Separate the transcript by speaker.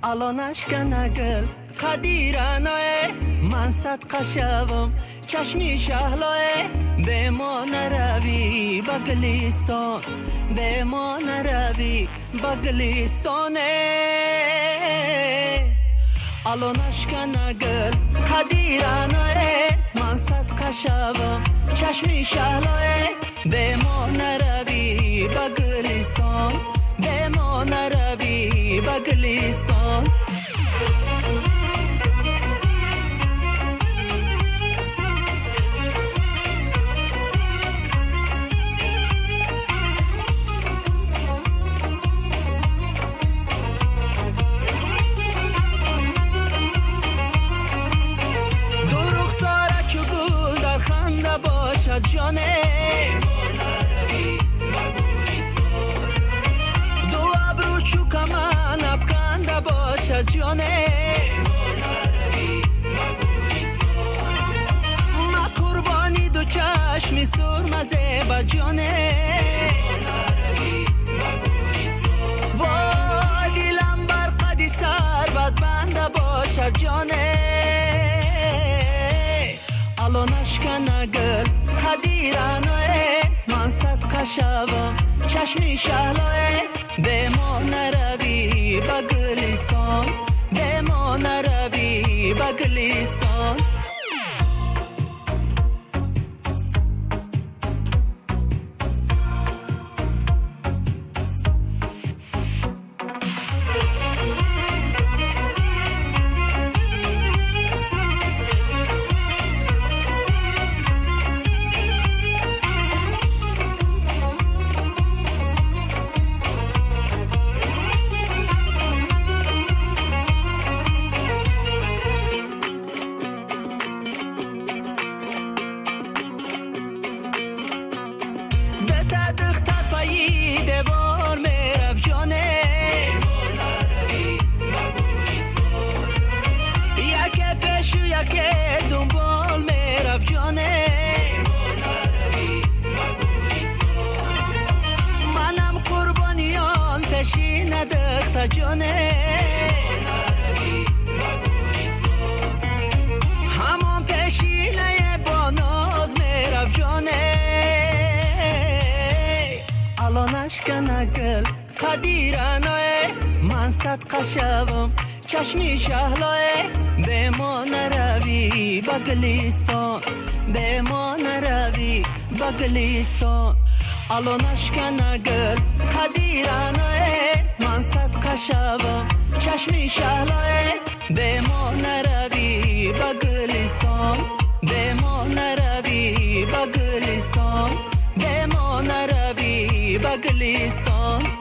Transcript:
Speaker 1: الانش کنگل قدیرانه من صدقه شوم چشمی شهلاه به ما نروی بگلیستان به ما نروی بگلیستانه الانش کنگل قدیرانه من صدقه شوم چشمی شهلاه به ما نروی بگلیستان به ما نروی بگلیستان جانه دو ابرو چو کمان افکنده باشد جانه ما قربانی دو چشمی سرمزه با جانه وای دیلم بر قدی سر بد بنده باشد جانه الانش کنگل قدیرانه من صدقه شوم چشمی شهلاه به ما نروی بگلیستان به ما نروی بگلیستان جانه همان پیشیله با ناز میرف جانه الانش کنگل قدیرانه من صدقه شوم چشمی شهلاه به ما نروی بگلیستان به ما نروی بگلیستان الانش کنگل قدیرانه من صدقه شوم چشمی شهلاه به ما نروی بگلیستان به ما نروی بگلیستان به ما نروی بگلیستان